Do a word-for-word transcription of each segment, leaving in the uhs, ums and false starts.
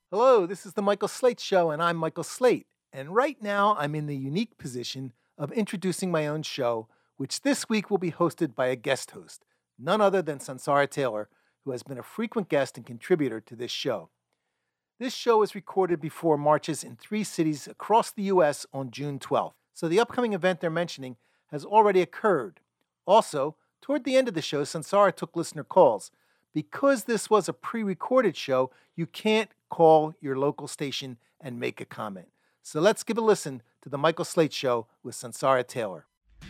Hello, this is the Michael Slate Show, and I'm Michael Slate. And right now, I'm in the unique position of introducing my own show, which this week will be hosted by a guest host, none other than Sansara Taylor, who has been a frequent guest and contributor to this show. This show is recorded before marches in three cities across the U S on June twelfth, so the upcoming event they're mentioning has already occurred. Also, toward the end of the show, Sansara took listener calls. Because this was a pre-recorded show, you can't call your local station and make a comment. So let's give a listen to the Michael Slate Show with Sansara Taylor.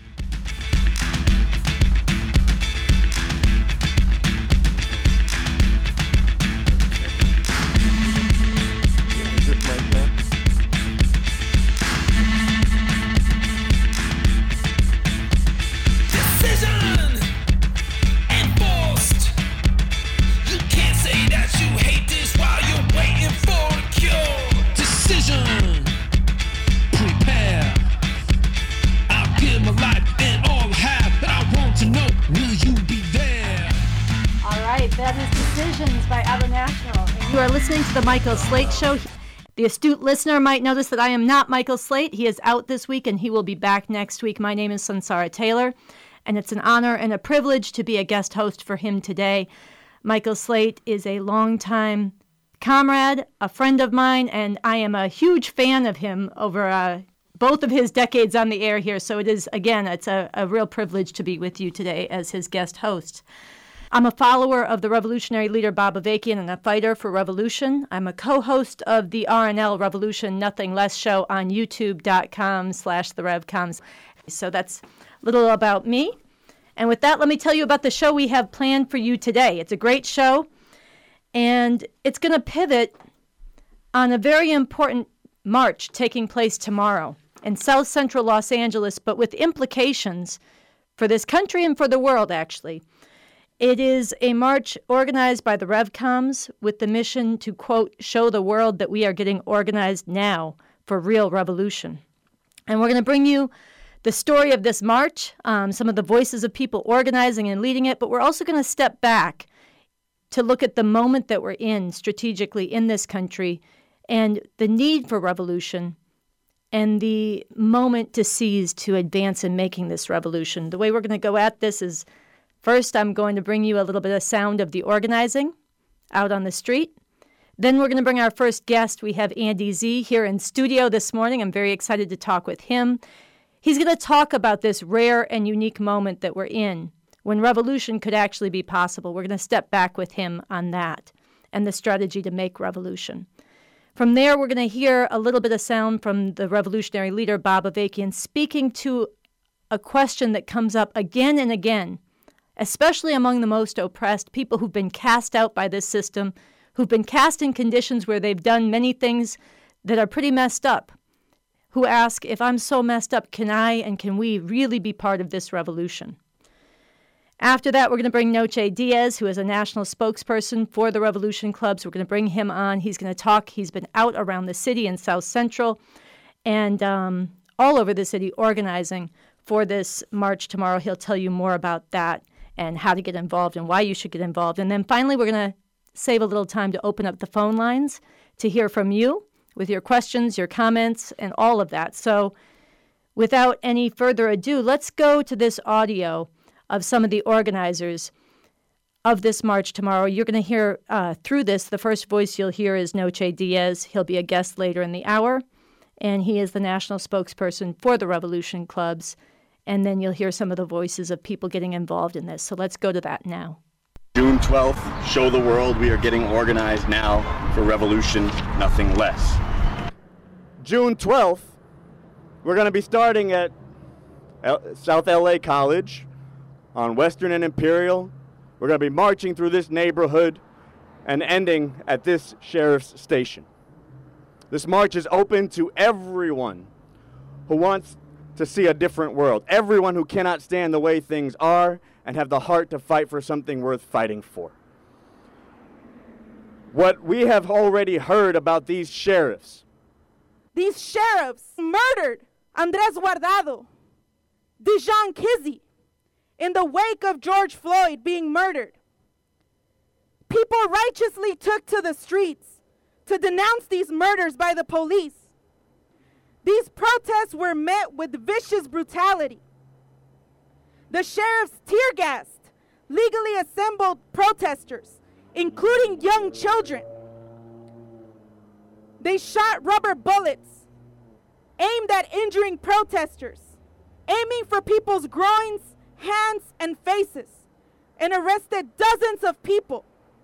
That is Decisions by ABBA National. And you are listening to the Michael Slate Show. The astute listener might notice that I am not Michael Slate. He is out this week and he will be back next week. My name is Sansara Taylor, and it's an honor and a privilege to be a guest host for him today. Michael Slate is a longtime comrade, a friend of mine, and I am a huge fan of him over uh, both of his decades on the air here. So it is, again, it's a, a real privilege to be with you today as his guest host. I'm a follower of the revolutionary leader Bob Avakian and a fighter for revolution. I'm a co-host of the R N L Revolution Nothing Less show on youtube.com slash the RevComs. So that's a little about me. And with that, let me tell you about the show we have planned for you today. It's a great show, and it's going to pivot on a very important march taking place tomorrow in South Central Los Angeles, but with implications for this country and for the world, actually. It is a march organized by the RevComs with the mission to, quote, show the world that we are getting organized now for real revolution. And we're going to bring you the story of this march, um, some of the voices of people organizing and leading it, but we're also going to step back to look at the moment that we're in strategically in this country and the need for revolution and the moment to seize to advance in making this revolution. The way we're going to go at this is, first, I'm going to bring you a little bit of sound of the organizing out on the street. Then we're going to bring our first guest. We have Andy Z here in studio this morning. I'm very excited to talk with him. He's going to talk about this rare and unique moment that we're in when revolution could actually be possible. We're going to step back with him on that and the strategy to make revolution. From there, we're going to hear a little bit of sound from the revolutionary leader, Bob Avakian, speaking to a question that comes up again and again, especially among the most oppressed, people who've been cast out by this system, who've been cast in conditions where they've done many things that are pretty messed up, who ask, if I'm so messed up, can I and can we really be part of this revolution? After that, we're going to bring Noche Diaz, who is a national spokesperson for the Revolution Clubs. We're going to bring him on. He's going to talk. He's been out around the city in South Central and um, all over the city organizing for this march tomorrow. He'll tell you more about that and how to get involved and why you should get involved. And then finally, we're going to save a little time to open up the phone lines to hear from you with your questions, your comments, and all of that. So without any further ado, let's go to this audio of some of the organizers of this march tomorrow. You're going to hear uh, through this, the first voice you'll hear is Noche Diaz. He'll be a guest later in the hour, and he is the national spokesperson for the Revolution Clubs. And then you'll hear some of the voices of people getting involved in this. So let's go to that now. June twelfth, show the world we are getting organized now for revolution, nothing less. June twelfth, we're going to be starting at L- South L A College on Western and Imperial. We're going to be marching through this neighborhood and ending at this sheriff's station. This march is open to everyone who wants to see a different world. Everyone who cannot stand the way things are and have the heart to fight for something worth fighting for. What we have already heard about these sheriffs. These sheriffs murdered Andres Guardado, Dijon Kizzee, in the wake of George Floyd being murdered. People righteously took to the streets to denounce these murders by the police. These protests were met with vicious brutality. The sheriffs tear-gassed legally assembled protesters, including young children. They shot rubber bullets aimed at injuring protesters, aiming for people's groins, hands, and faces, and arrested dozens of people.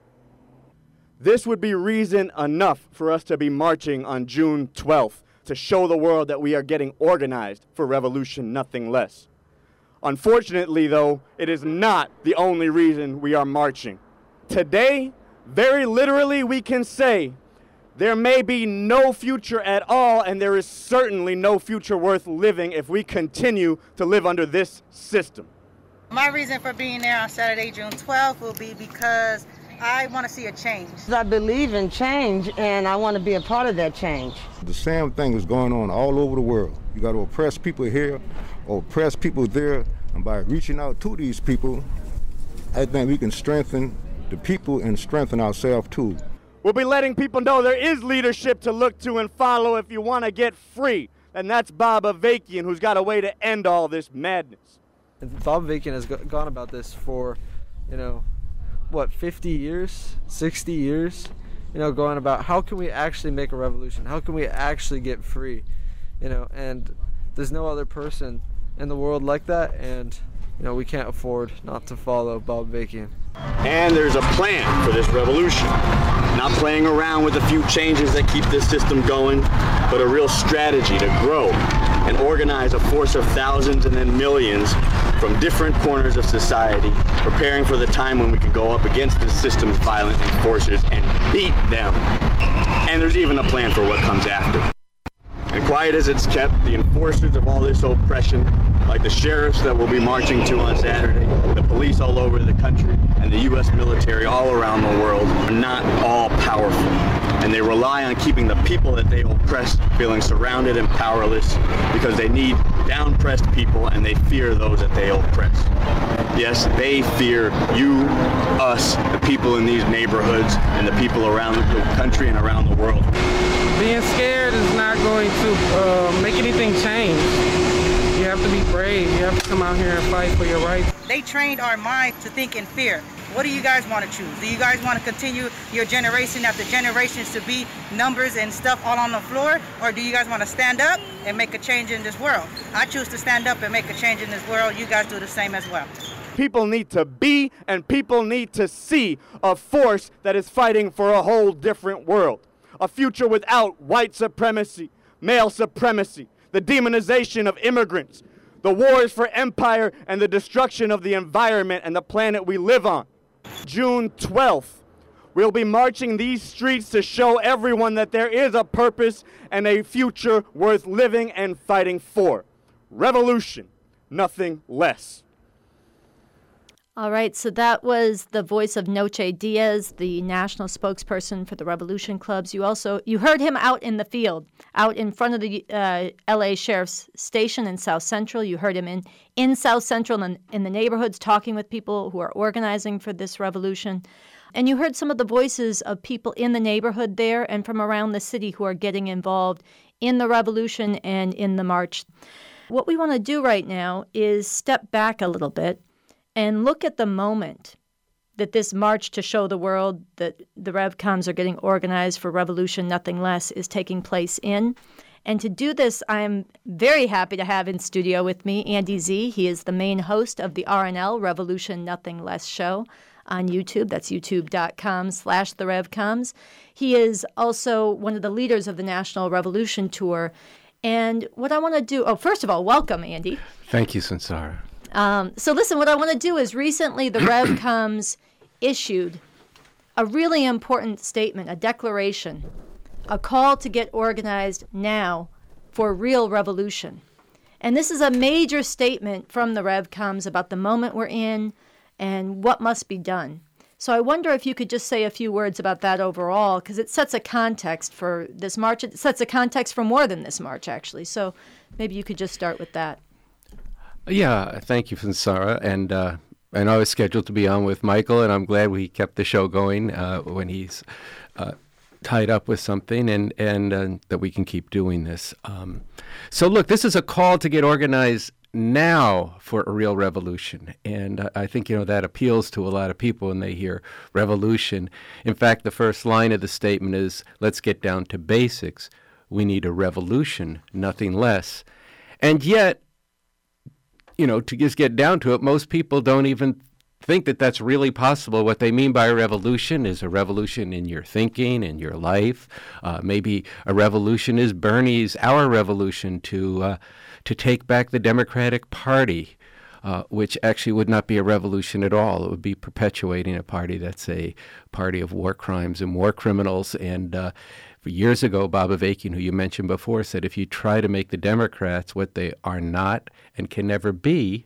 This would be reason enough for us to be marching on June twelfth to show the world that we are getting organized for revolution, nothing less. Unfortunately, though, it is not the only reason we are marching. Today, very literally, we can say there may be no future at all, and there is certainly no future worth living if we continue to live under this system. My reason for being there on Saturday, June twelfth, will be because I want to see a change. I believe in change, and I want to be a part of that change. The same thing is going on all over the world. You got to oppress people here, or oppress people there, and by reaching out to these people, I think we can strengthen the people and strengthen ourselves too. We'll be letting people know there is leadership to look to and follow if you want to get free, and that's Bob Avakian, who's got a way to end all this madness. Bob Avakian has gone about this for, you know, what, fifty years, sixty years, you know, going about how can we actually make a revolution? How can we actually get free? You know, and there's no other person in the world like that, and, you know, we can't afford not to follow Bob Avakian. And there's a plan for this revolution. Not playing around with a few changes that keep this system going, but a real strategy to grow and organize a force of thousands and then millions from different corners of society, preparing for the time when we can go up against the system's violent enforcers and beat them. And there's even a plan for what comes after. And quiet as it's kept, the enforcers of all this oppression, like the sheriffs that we'll be marching to on Saturday, the police all over the country, and the U S military all around the world, are not all powerful. And they rely on keeping the people that they oppress feeling surrounded and powerless because they need down-pressed people and they fear those that they oppress. Yes, they fear you, us, the people in these neighborhoods, and the people around the country and around the world. Being scared is not going to uh, make anything change. You have to be brave. You have to come out here and fight for your rights. They trained our mind to think in fear. What do you guys want to choose? Do you guys want to continue your generation after generations to be numbers and stuff all on the floor? Or do you guys want to stand up and make a change in this world? I choose to stand up and make a change in this world. You guys do the same as well. People need to be and people need to see a force that is fighting for a whole different world. A future without white supremacy, male supremacy, the demonization of immigrants, the wars for empire, and the destruction of the environment and the planet we live on. June twelfth, we'll be marching these streets to show everyone that there is a purpose and a future worth living and fighting for. Revolution, nothing less. All right, so that was the voice of Noche Diaz, the national spokesperson for the Revolution Clubs. You also you heard him out in the field, out in front of the uh, L A Sheriff's Station in South Central. You heard him in, in South Central and in the neighborhoods talking with people who are organizing for this revolution. And you heard some of the voices of people in the neighborhood there and from around the city who are getting involved in the revolution and in the march. What we want to do right now is step back a little bit and look at the moment that this march to show the world that the RevComs are getting organized for revolution, nothing less, is taking place in. And to do this, I'm very happy to have in studio with me Andy Z. He is the main host of the R N L, Revolution Nothing Less show on YouTube. That's youtube.com slash the RevComs. He is also one of the leaders of the National Revolution Tour. And what I want to do, oh, first of all, welcome, Andy. Thank you, Sansara. Um, so listen, what I want to do is recently the RevComs issued a really important statement, a declaration, a call to get organized now for real revolution. And this is a major statement from the RevComs about the moment we're in and what must be done. So I wonder if you could just say a few words about that overall, because it sets a context for this march. It sets a context for more than this march, actually. So maybe you could just start with that. Yeah, thank you, Sansara. And uh, I know I was scheduled to be on with Michael, and I'm glad we kept the show going uh, when he's uh, tied up with something, and and uh, that we can keep doing this. Um, so look, this is a call to get organized now for a real revolution, and uh, I think you know that appeals to a lot of people when they hear revolution. In fact, the first line of the statement is, "Let's get down to basics. We need a revolution, nothing less." And yet, you know, to just get down to it, most people don't even think that that's really possible. What they mean by a revolution is a revolution in your thinking, in your life. Uh, maybe a revolution is Bernie's, our revolution to uh, to take back the Democratic Party, uh, which actually would not be a revolution at all. It would be perpetuating a party that's a party of war crimes and war criminals. And uh, years ago, Bob Avakian, who you mentioned before, said if you try to make the Democrats what they are not and can never be,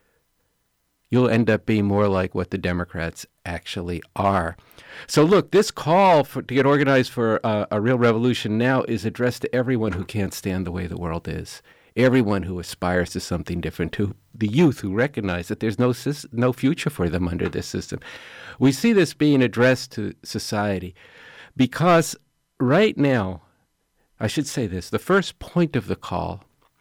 you'll end up being more like what the Democrats actually are. So look, this call for, to get organized for uh, a real revolution now is addressed to everyone who can't stand the way the world is, everyone who aspires to something different, to the youth who recognize that there's no sy- no future for them under this system. We see this being addressed to society because right now, I should say this, the first point of the call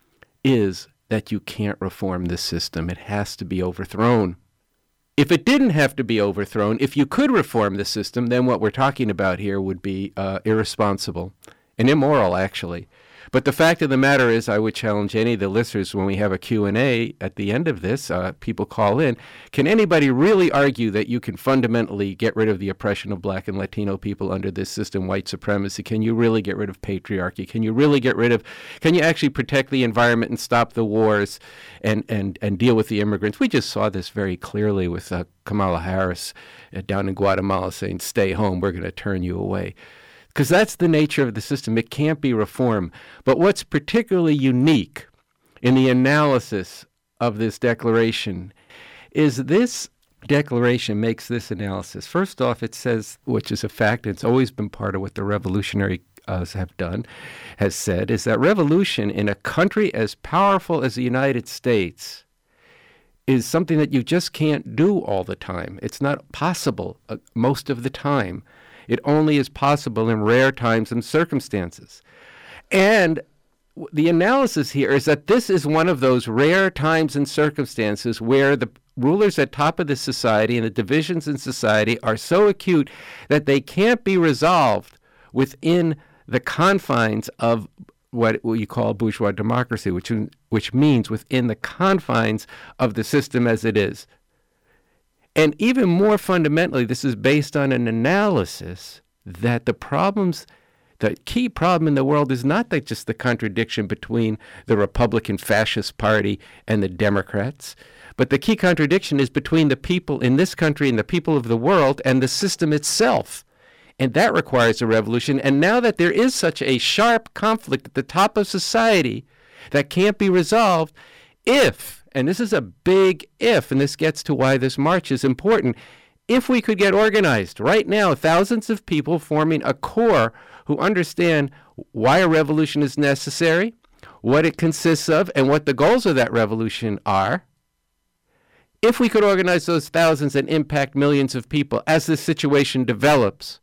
is that you can't reform this system. It has to be overthrown. If it didn't have to be overthrown, if you could reform the system, then what we're talking about here would be uh, irresponsible and immoral, actually. But the fact of the matter is, I would challenge any of the listeners when we have a Q and A at the end of this, uh, people call in, can anybody really argue that you can fundamentally get rid of the oppression of black and Latino people under this system, white supremacy? Can you really get rid of patriarchy? Can you really get rid of, can you actually protect the environment and stop the wars and, and, and deal with the immigrants? We just saw this very clearly with uh, Kamala Harris uh, down in Guatemala saying, stay home, we're going to turn you away. Because that's the nature of the system. It can't be reformed. But what's particularly unique in the analysis of this declaration is this declaration makes this analysis. First off, it says, which is a fact, it's always been part of what the revolutionaries uh, have done, has said, is that revolution in a country as powerful as the United States is something that you just can't do all the time. It's not possible uh, most of the time. It only is possible in rare times and circumstances. And the analysis here is that this is one of those rare times and circumstances where the rulers at top of the society and the divisions in society are so acute that they can't be resolved within the confines of what you call bourgeois democracy, which, which means within the confines of the system as it is. And even more fundamentally, this is based on an analysis that the problems, the key problem in the world is not that just the contradiction between the Republican Fascist Party and the Democrats, but the key contradiction is between the people in this country and the people of the world and the system itself. And that requires a revolution. And now that there is such a sharp conflict at the top of society that can't be resolved, if, and this is a big if, and this gets to why this march is important, if we could get organized right now, thousands of people forming a core who understand why a revolution is necessary, what it consists of, and what the goals of that revolution are, if we could organize those thousands and impact millions of people as this situation develops,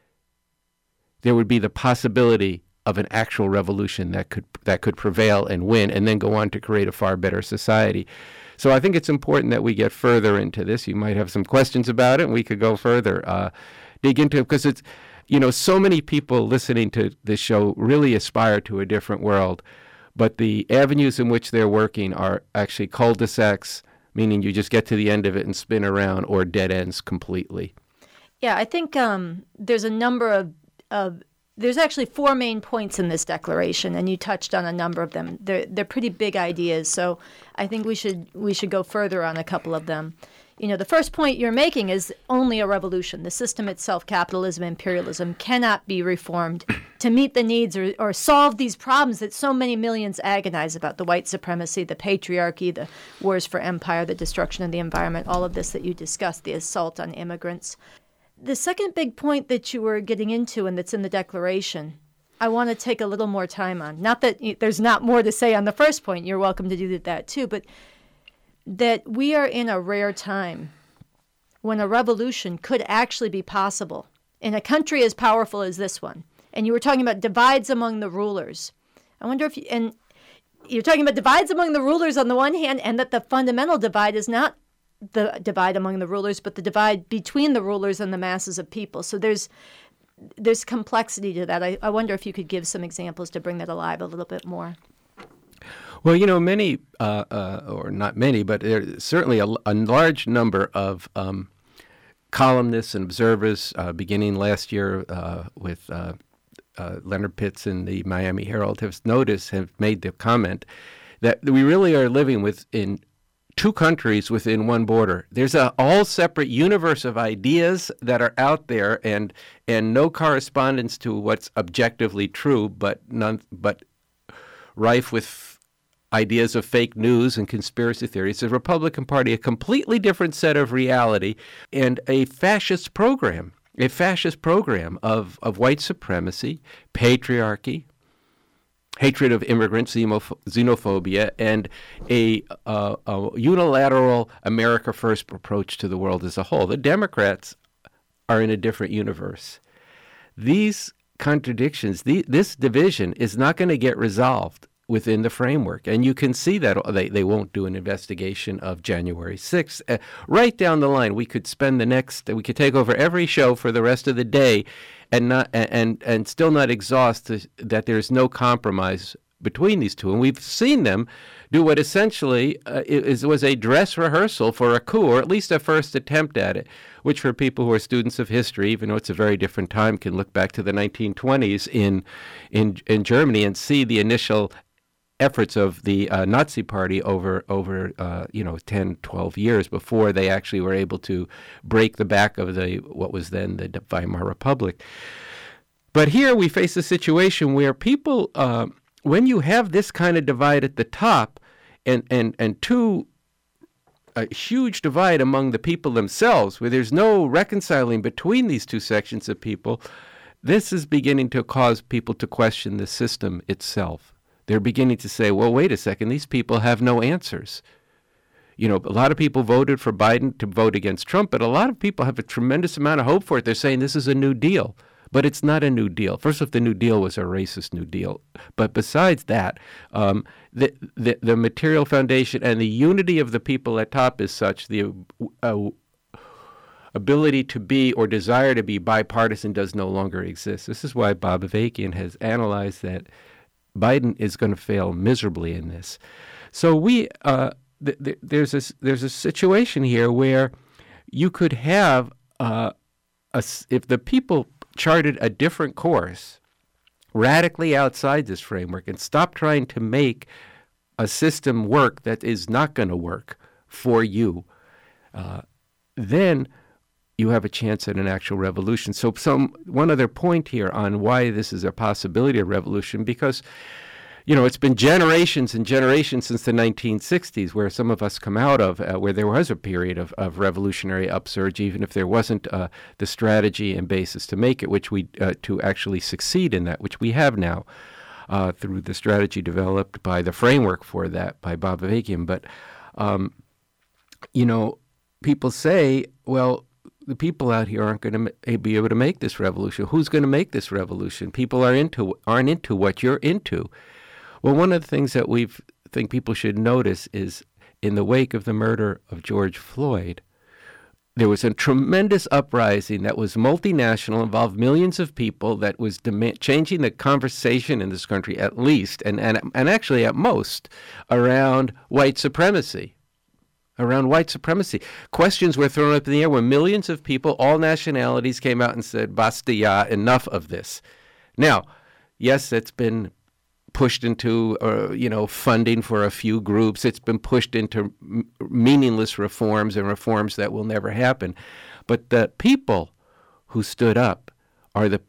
there would be the possibility of an actual revolution that could that could prevail and win and then go on to create a far better society. So I think it's important that we get further into this. You might have some questions about it, and we could go further, uh, dig into it, because it's, you know, so many people listening to this show really aspire to a different world, but the avenues in which they're working are actually cul-de-sacs, meaning you just get to the end of it and spin around, or dead ends completely. Yeah, I think um, there's a number of, of There's actually four main points in this declaration, and you touched on a number of them. They're they're pretty big ideas, so I think we should we should go further on a couple of them. You know, the first point you're making is only a revolution. The system itself, capitalism, imperialism, cannot be reformed to meet the needs or, or solve these problems that so many millions agonize about: the white supremacy, the patriarchy, the wars for empire, the destruction of the environment, all of this that you discussed, the assault on immigrants. The second big point that you were getting into and that's in the declaration, I want to take a little more time on. Not that there's not more to say on the first point. You're welcome to do that too. But that we are in a rare time when a revolution could actually be possible in a country as powerful as this one, and you were talking about divides among the rulers. I wonder if you, and you're talking about divides among the rulers on the one hand, and that the fundamental divide is not the divide among the rulers, but the divide between the rulers and the masses of people. So there's there's complexity to that. I, I wonder if you could give some examples to bring that alive a little bit more. Well, you know, many, uh, uh, or not many, but there's certainly a, a large number of um, columnists and observers, uh, beginning last year uh, with uh, uh, Leonard Pitts in the Miami Herald, have noticed, have made the comment that we really are living within two countries within one border. There's a all separate universe of ideas that are out there, and and no correspondence to what's objectively true, but none, but rife with ideas of fake news and conspiracy theories. The Republican Party, a completely different set of reality, and a fascist program, a fascist program of, of white supremacy, patriarchy, hatred of immigrants, xenophobia, and a, uh, a unilateral America First approach to the world as a whole. The Democrats are in a different universe. These contradictions, the, this division is not going to get resolved within the framework. And you can see that they, they won't do an investigation of January sixth. Uh, right down the line, we could spend the next, we could take over every show for the rest of the day and not and and still not exhaust the, that there's no compromise between these two. And we've seen them do what essentially uh, is, was a dress rehearsal for a coup, or at least a first attempt at it, which for people who are students of history, even though it's a very different time, can look back to the nineteen twenties in in in Germany and see the initial efforts of the uh, Nazi Party over over uh, you know ten, twelve years before they actually were able to break the back of the what was then the Weimar Republic. But here we face a situation where people, uh, when you have this kind of divide at the top, and and and two a huge divide among the people themselves, where there's no reconciling between these two sections of people, this is beginning to cause people to question the system itself. They're beginning to say, well, wait a second, these people have no answers. You know, a lot of people voted for Biden to vote against Trump, but a lot of people have a tremendous amount of hope for it. They're saying this is a new deal, but it's not a new deal. First off, the New Deal was a racist New Deal. But besides that, um, the, the the material foundation and the unity of the people at top is such, the uh, ability to be or desire to be bipartisan does no longer exist. This is why Bob Avakian has analyzed that Biden is going to fail miserably in this. So we uh, th- th- there's a there's a situation here where you could have uh, a, if the people charted a different course, radically outside this framework, and stopped trying to make a system work that is not going to work for you, uh, then you have a chance at an actual revolution. So some one other point here on why this is a possibility of revolution, because, you know, it's been generations and generations since the nineteen sixties where some of us come out of, uh, where there was a period of, of revolutionary upsurge, even if there wasn't uh, the strategy and basis to make it, which we, uh, to actually succeed in that, which we have now uh, through the strategy developed by the framework for that by Bob Avakian. But, um, you know, people say, well, the people out here aren't going to be able to make this revolution. Who's going to make this revolution? People are into aren't into what you're into. Well, one of the things that we think people should notice is in the wake of the murder of George Floyd, there was a tremendous uprising that was multinational, involved millions of people, that was demand, changing the conversation in this country at least, and, and, and actually at most, around white supremacy. Around white supremacy. Questions were thrown up in the air when millions of people, all nationalities, came out and said, basta ya, enough of this. Now, yes, it's been pushed into, uh, you know, funding for a few groups. It's been pushed into m- meaningless reforms and reforms that will never happen. But the people who stood up are the,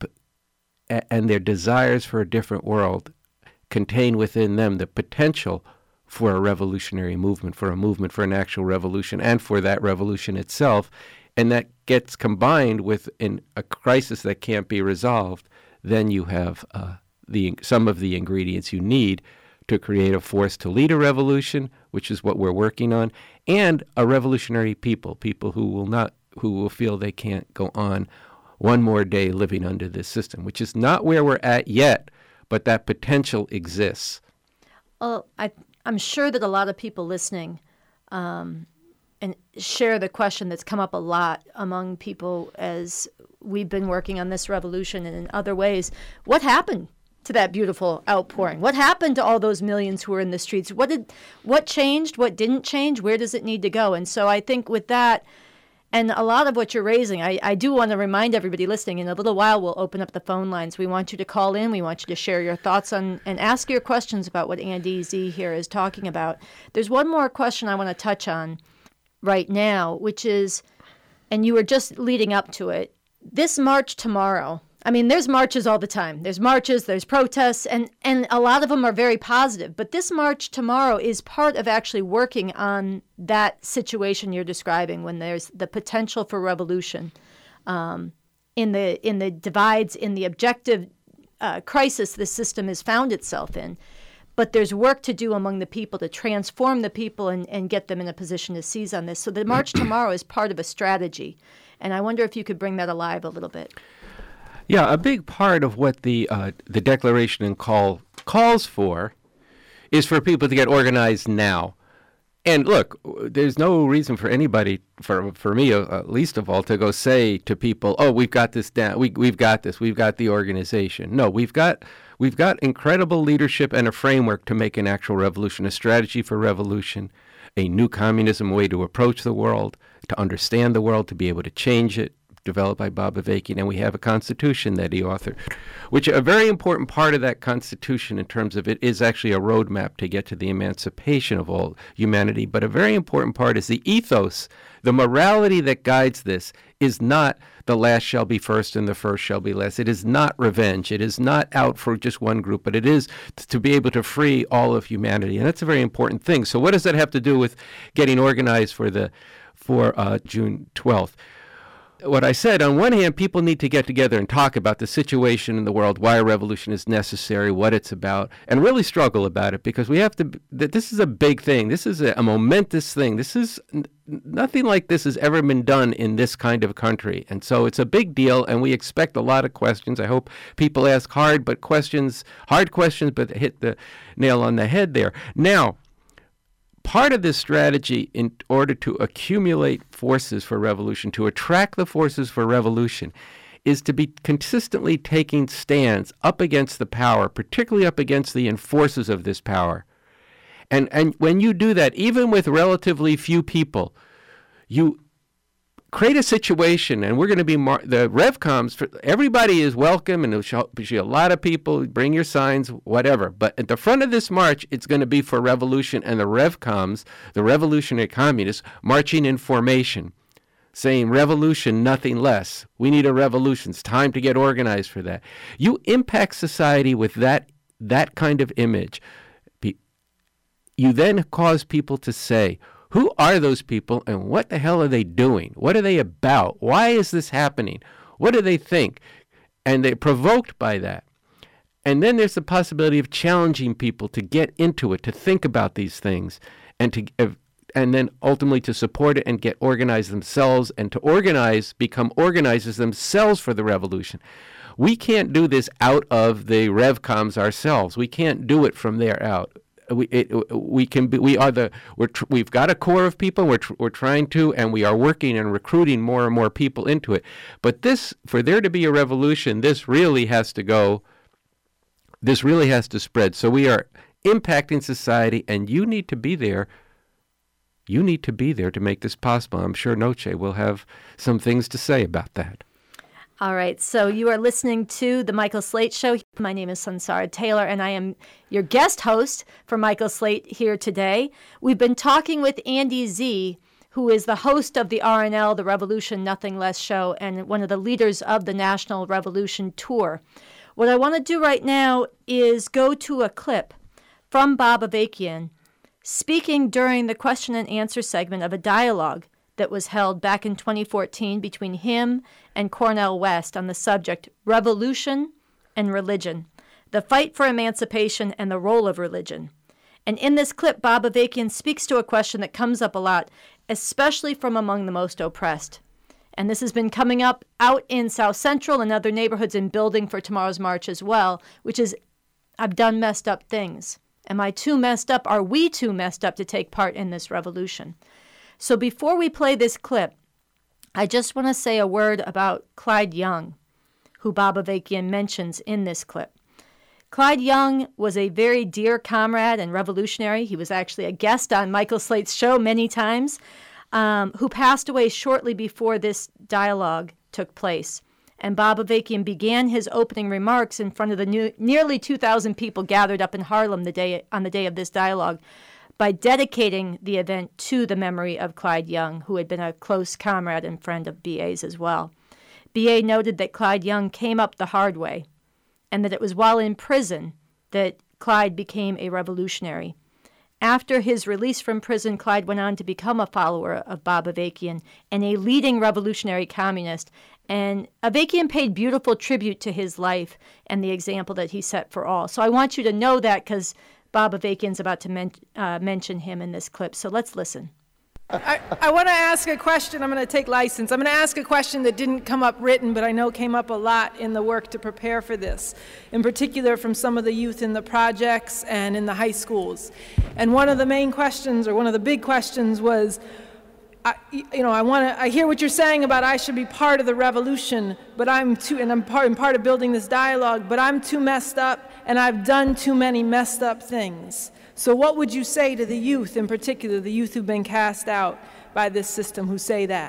and their desires for a different world contain within them the potential for a revolutionary movement, for a movement for an actual revolution, and for that revolution itself. And that gets combined with in a crisis that can't be resolved, then you have uh, the some of the ingredients you need to create a force to lead a revolution, which is what we're working on, and a revolutionary people, people who will not, who will feel they can't go on one more day living under this system, which is not where we're at yet, but that potential exists. Well, I, I'm sure that a lot of people listening um, and share the question that's come up a lot among people as we've been working on this revolution and in other ways. What happened to that beautiful outpouring? What happened to all those millions who were in the streets? What did, what changed? What didn't change? Where does it need to go? And so I think with that, and a lot of what you're raising, I, I do want to remind everybody listening, in a little while we'll open up the phone lines. We want you to call in. We want you to share your thoughts on and ask your questions about what Andy Z here is talking about. There's one more question I want to touch on right now, which is, and you were just leading up to it, this march tomorrow. I mean, there's marches all the time. There's marches, there's protests, and, and a lot of them are very positive. But this march tomorrow is part of actually working on that situation you're describing, when there's the potential for revolution um, in the in the divides, in the objective uh, crisis the system has found itself in. But there's work to do among the people to transform the people and, and get them in a position to seize on this. So the march tomorrow is part of a strategy. And I wonder if you could bring that alive a little bit. Yeah, a big part of what the uh, the declaration and call calls for is for people to get organized now. And look, there's no reason for anybody, for for me uh, least of all, to go say to people, "Oh, we've got this down. We we've got this. We've got the organization." No, we've got we've got incredible leadership and a framework to make an actual revolution, a strategy for revolution, a new communism way to approach the world, to understand the world, to be able to change it, developed by Bob Avakian, and we have a constitution that he authored, which a very important part of that constitution in terms of it is actually a roadmap to get to the emancipation of all humanity. But a very important part is the ethos, the morality that guides this is not the last shall be first and the first shall be last. It is not revenge. It is not out for just one group, but it is to be able to free all of humanity. And that's a very important thing. So what does that have to do with getting organized for the for uh, June twelfth? What I said, on one hand, people need to get together and talk about the situation in the world, why a revolution is necessary, what it's about, and really struggle about it, because we have to, this is a big thing. This is a, a momentous thing. This is, nothing like this has ever been done in this kind of country. And so it's a big deal, and we expect a lot of questions. I hope people ask hard, but questions, hard questions, but hit the nail on the head there. Now, part of this strategy, in order to accumulate forces for revolution, to attract the forces for revolution, is to be consistently taking stands up against the power, particularly up against the enforcers of this power. And and when you do that, even with relatively few people, you create a situation, and we're going to be, mar- the RevComs, for, everybody is welcome, and there'll be a lot of people, bring your signs, whatever. But at the front of this march, it's going to be for revolution, and the RevComs, the revolutionary communists, marching in formation, saying revolution, nothing less. We need a revolution. It's time to get organized for that. You impact society with that that kind of image. You then cause people to say, who are those people and what the hell are they doing? What are they about? Why is this happening? What do they think? And they're provoked by that. And then there's the possibility of challenging people to get into it, to think about these things, and to and then ultimately to support it and get organized themselves, and to organize, become organizers themselves for the revolution. We can't do this out of the RevComs ourselves. We can't do it from there out. We it, we can be, we are the we're tr- we've got a core of people we're tr- we're trying to, and we are working and recruiting more and more people into it. But this, for there to be a revolution, this really has to go. This really has to spread. So we are impacting society, and you need to be there. You need to be there to make this possible. I'm sure Noche will have some things to say about that. All right, so you are listening to The Michael Slate Show. My name is Sansara Taylor, and I am your guest host for Michael Slate here today. We've been talking with Andy Z, who is the host of the R N L, the Revolution Nothing Less show, and one of the leaders of the National Revolution Tour. What I want to do right now is go to a clip from Bob Avakian speaking during the question and answer segment of a dialogue that was held back in twenty fourteen between him and Cornel West on the subject Revolution and Religion, the fight for emancipation and the role of religion. And in this clip, Bob Avakian speaks to a question that comes up a lot, especially from among the most oppressed. And this has been coming up out in South Central and other neighborhoods and building for tomorrow's march as well, which is, I've done messed up things. Am I too messed up? Are we too messed up to take part in this revolution? So before we play this clip, I just want to say a word about Clyde Young, who Bob Avakian mentions in this clip. Clyde Young was a very dear comrade and revolutionary. He was actually a guest on Michael Slate's show many times, um, who passed away shortly before this dialogue took place. And Bob Avakian began his opening remarks in front of the new, nearly two thousand people gathered up in Harlem the day on the day of this dialogue by dedicating the event to the memory of Clyde Young, who had been a close comrade and friend of B A's as well. B A noted that Clyde Young came up the hard way, and that it was while in prison that Clyde became a revolutionary. After his release from prison, Clyde went on to become a follower of Bob Avakian and a leading revolutionary communist. And Avakian paid beautiful tribute to his life and the example that he set for all. So I want you to know that because Bob Avakian's about to men- uh, mention him in this clip. So let's listen. I, I want to ask a question. I'm going to take license. I'm going to ask a question that didn't come up written, but I know came up a lot in the work to prepare for this, in particular from some of the youth in the projects and in the high schools. And one of the main questions, or one of the big questions, was, I, you know, I want to. I hear what you're saying about I should be part of the revolution, but I'm too, and I'm part, I'm part of building this dialogue, but I'm too messed up, and I've done too many messed up things. So what would you say to the youth, in particular, the youth who've been cast out by this system, who say that?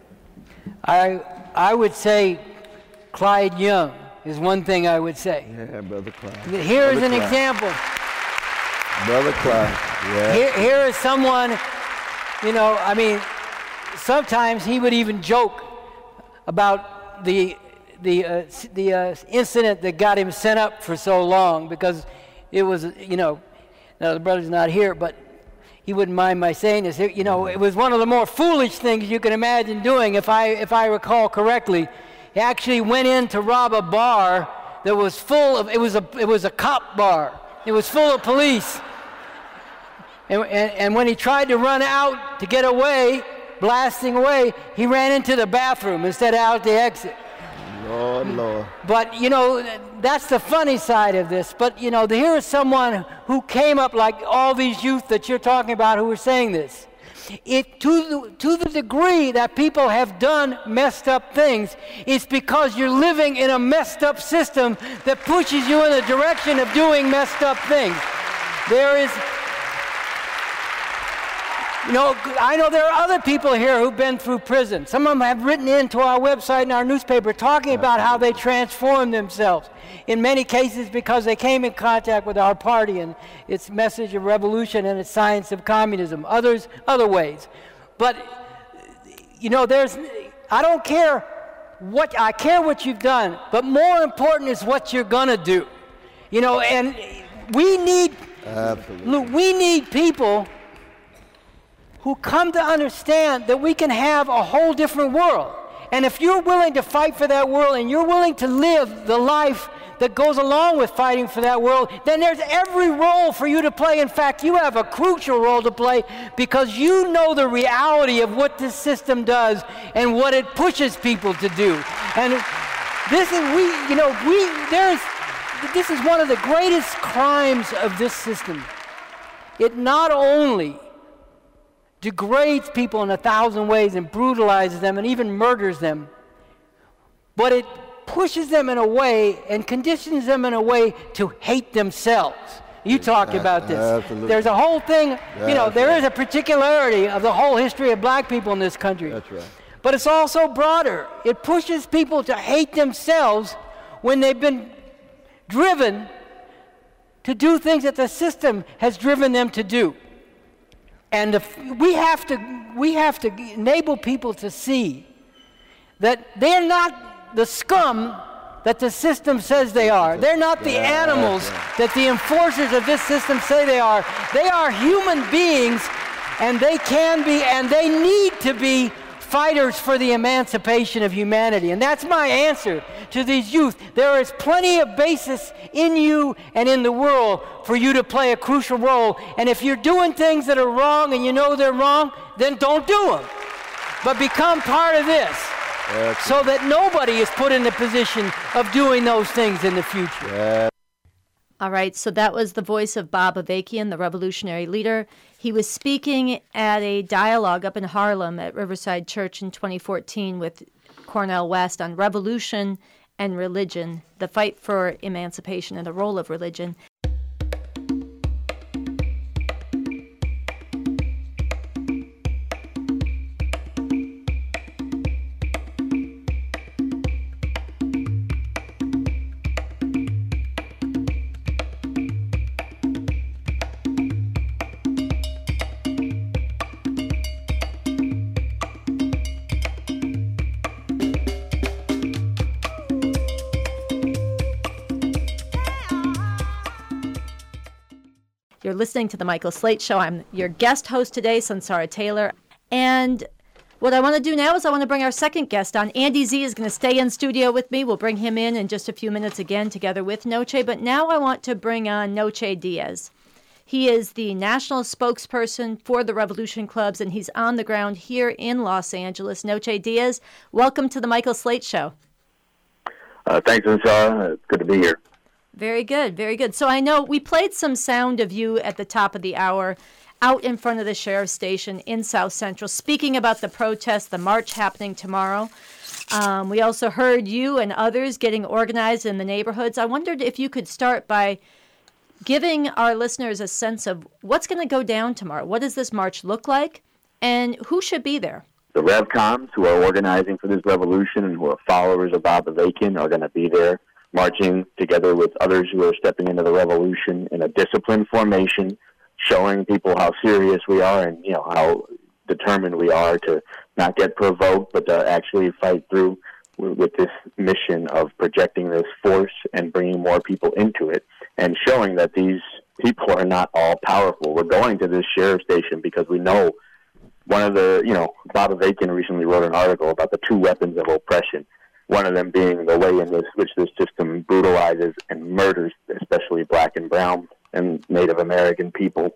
I I would say Clyde Young is one thing I would say. Yeah, Brother Clyde. Here is an example. Brother Clyde, yeah. Here, here is someone, you know, I mean, sometimes he would even joke about the the uh, the uh, incident that got him sent up for so long, because it was, you know, now the brother's not here, but he wouldn't mind my saying this. You know, it was one of the more foolish things you can imagine doing, if I if I recall correctly. He actually went in to rob a bar that was full of, it was a it was a cop bar. It was full of police. And, and, and when he tried to run out to get away, blasting away, he ran into the bathroom instead of out the exit. Lord, Lord. But, you know, that's the funny side of this. But, you know, here is someone who came up like all these youth that you're talking about who were saying this. It, to, the, to the degree that people have done messed up things, it's because you're living in a messed up system that pushes you in the direction of doing messed up things. There is... You know, I know there are other people here who've been through prison. Some of them have written into our website and our newspaper talking about how they transformed themselves. In many cases because they came in contact with our party and its message of revolution and its science of communism. Others, other ways. But, you know, there's, I don't care what, I care what you've done, but more important is what you're gonna do. You know, and we need, Absolutely. Look, we need people who come to understand that we can have a whole different world. And if you're willing to fight for that world and you're willing to live the life that goes along with fighting for that world, then there's every role for you to play. In fact, you have a crucial role to play because you know the reality of what this system does and what it pushes people to do. And this is, we, you know, we, there's, this is one of the greatest crimes of this system. It not only degrades people in a thousand ways and brutalizes them and even murders them, but it pushes them in a way and conditions them in a way to hate themselves. You talked about this. Absolutely. There's a whole thing, Yeah, you know, that's there right. is a particularity of the whole history of black people in this country. That's right. But it's also broader. It pushes people to hate themselves when they've been driven to do things that the system has driven them to do. And if we have to we have to enable people to see that they're not the scum that the system says they are. They're not the animals that the enforcers of this system say they are. They are human beings, and they can be and they need to be fighters for the emancipation of humanity. And that's my answer to these youth. There is plenty of basis in you and in the world for you to play a crucial role. And if you're doing things that are wrong and you know they're wrong, then don't do them. But become part of this. That's so that nobody is put in the position of doing those things in the future. Yeah. All right, so that was the voice of Bob Avakian, the revolutionary leader. He was speaking at a dialogue up in Harlem at Riverside Church in twenty fourteen with Cornel West on revolution and religion, the fight for emancipation and the role of religion. You're listening to The Michael Slate Show. I'm your guest host today, Sansara Taylor. And what I want to do now is I want to bring our second guest on. Andy Z is going to stay in studio with me. We'll bring him in in just a few minutes again together with Noche. But now I want to bring on Noche Diaz. He is the national spokesperson for the Revolution Clubs, and he's on the ground here in Los Angeles. Noche Diaz, welcome to The Michael Slate Show. Uh, thanks, Sansara. It's good to be here. Very good, very good. So I know we played some sound of you at the top of the hour out in front of the sheriff's station in South Central, speaking about the protest, the march happening tomorrow. Um, we also heard you and others getting organized in the neighborhoods. I wondered if you could start by giving our listeners a sense of what's going to go down tomorrow. What does this march look like, and who should be there? The RevComs, who are organizing for this revolution and who are followers of Bob Avakian, are going to be there, marching together with others who are stepping into the revolution in a disciplined formation, showing people how serious we are and, you know, how determined we are to not get provoked, but to actually fight through with this mission of projecting this force and bringing more people into it and showing that these people are not all powerful. We're going to this sheriff station because we know one of the, you know, Bob Avakian recently wrote an article about the two weapons of oppression. One of them being the way in this, which this system brutalizes and murders, especially black and brown and Native American people.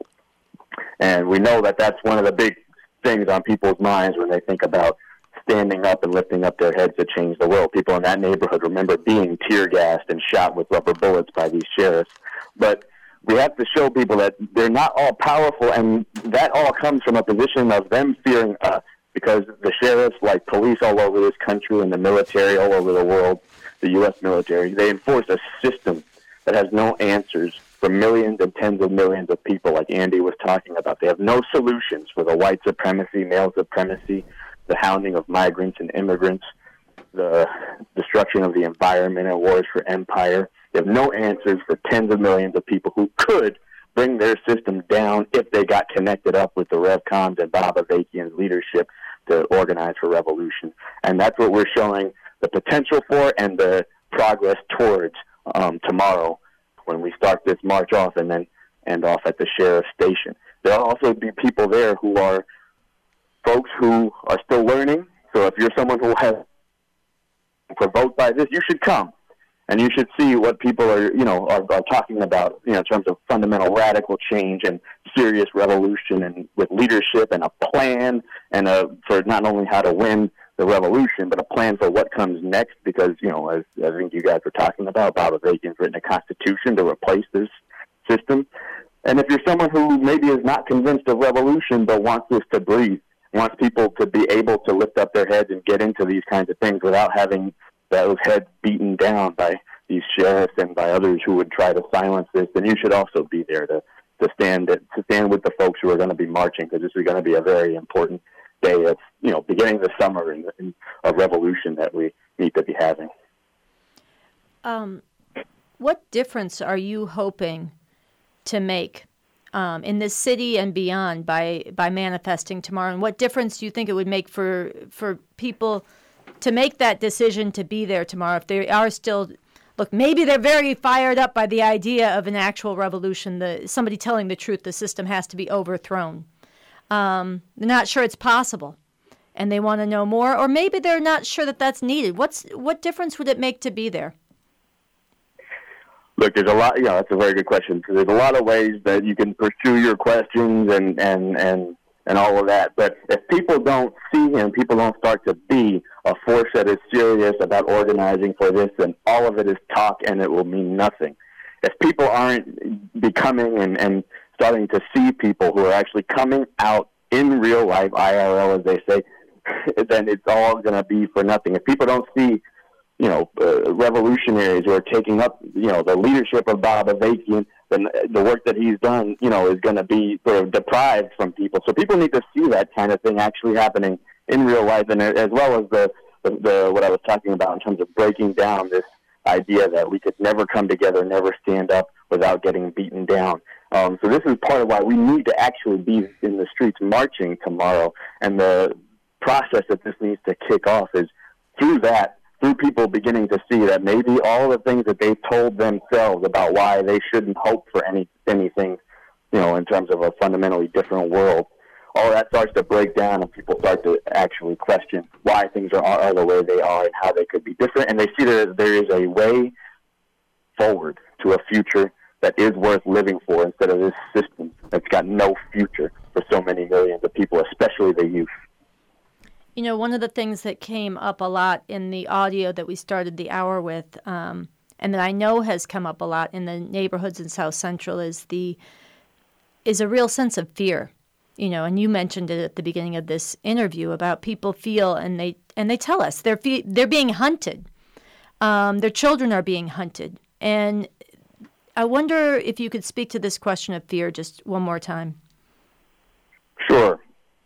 And we know that that's one of the big things on people's minds when they think about standing up and lifting up their heads to change the world. People in that neighborhood remember being tear-gassed and shot with rubber bullets by these sheriffs. But we have to show people that they're not all powerful, and that all comes from a position of them fearing us. Because the sheriffs, like police all over this country and the military all over the world, the U S military, they enforce a system that has no answers for millions and tens of millions of people, like Andy was talking about. They have no solutions for the white supremacy, male supremacy, the hounding of migrants and immigrants, the destruction of the environment and wars for empire. They have no answers for tens of millions of people who could bring their system down if they got connected up with the RevComs and Bob Avakian's leadership to organize for revolution. And that's what we're showing the potential for and the progress towards um, tomorrow when we start this march off and then end off at the sheriff's station. There'll also be people there who are folks who are still learning. So if you're someone who has been provoked by this, you should come. And you should see what people are, you know, are, are talking about, you know, in terms of fundamental radical change and serious revolution, and with leadership and a plan, and a, for not only how to win the revolution, but a plan for what comes next. Because, you know, as I think you guys were talking about, Bob Avakian's written a constitution to replace this system. And if you're someone who maybe is not convinced of revolution but wants this to breathe, wants people to be able to lift up their heads and get into these kinds of things without having those heads beaten down by these sheriffs and by others who would try to silence this, then you should also be there to, to stand to stand with the folks who are going to be marching, because this is going to be a very important day of, you know, beginning the summer and, and a revolution that we need to be having. Um, what difference are you hoping to make um, in this city and beyond by by manifesting tomorrow? And what difference do you think it would make for for people to make that decision to be there tomorrow, if they are still, look, maybe they're very fired up by the idea of an actual revolution, the somebody telling the truth, the system has to be overthrown. Um, they're not sure it's possible, and they want to know more, or maybe they're not sure that that's needed. What's what difference would it make to be there? Look, there's a lot, you know, that's a very good question, because there's a lot of ways that you can pursue your questions and, and, and, and all of that. But if people don't see and people don't start to be a force that is serious about organizing for this, then all of it is talk and it will mean nothing. If people aren't becoming and, and starting to see people who are actually coming out in real life, I R L as they say, then it's all going to be for nothing. If people don't see, you know, uh, revolutionaries who are taking up, you know, the leadership of Bob Avakian, then the work that he's done, you know, is going to be sort of deprived from people. So people need to see that kind of thing actually happening in real life, and as well as the, the, the what I was talking about in terms of breaking down this idea that we could never come together, never stand up without getting beaten down. Um, so this is part of why we need to actually be in the streets marching tomorrow, and the process that this needs to kick off is through that, through people beginning to see that maybe all the things that they've told themselves about why they shouldn't hope for any anything, you know, in terms of a fundamentally different world, all that starts to break down and people start to actually question why things are, are the way they are and how they could be different. And they see that there is a way forward to a future that is worth living for instead of this system that's got no future for so many millions of people, especially the youth. You know, one of the things that came up a lot in the audio that we started the hour with, um, and that I know has come up a lot in the neighborhoods in South Central, is the is a real sense of fear. You know, and you mentioned it at the beginning of this interview about people feel, and they and they tell us they're fe- they're being hunted. Um, their children are being hunted, and I wonder if you could speak to this question of fear just one more time. Sure.